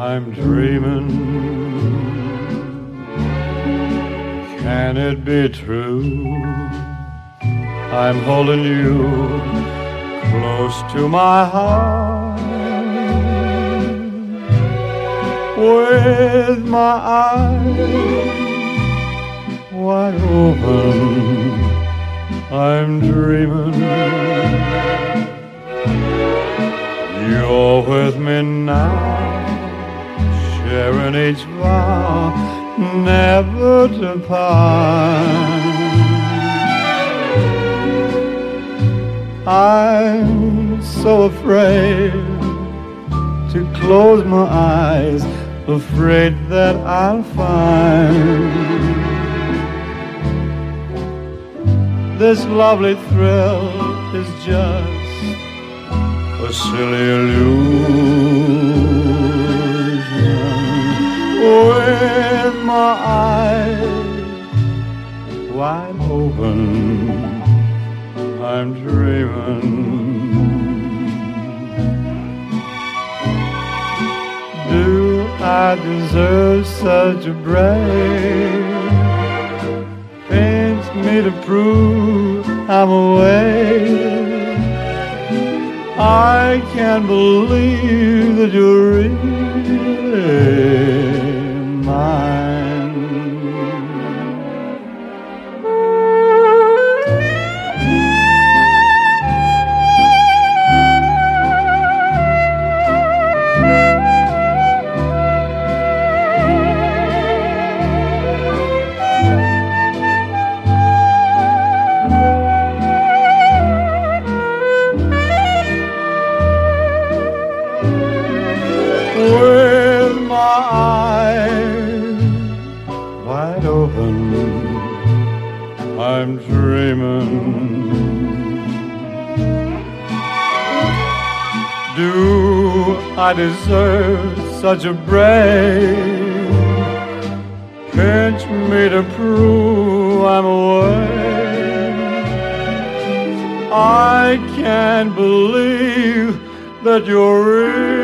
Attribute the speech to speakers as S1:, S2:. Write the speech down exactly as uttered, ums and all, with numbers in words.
S1: I'm dreaming. Can it be true? I'm holding you close to my heart, with my eyes wide open. I'm dreaming. You're with me now, sharing each vow never to part. I'm so afraid to close my eyes, afraid that I'll find this lovely thrill is just a silly illusion. With my eyes wide open, I'm dreaming. Do I deserve such a break? Pains me to prove I'm awake. I can't believe that you're really mine. With my eyes wide open, I'm dreaming. Do I deserve such a break? Pinch me to prove I'm awake. I can't believe that you're real.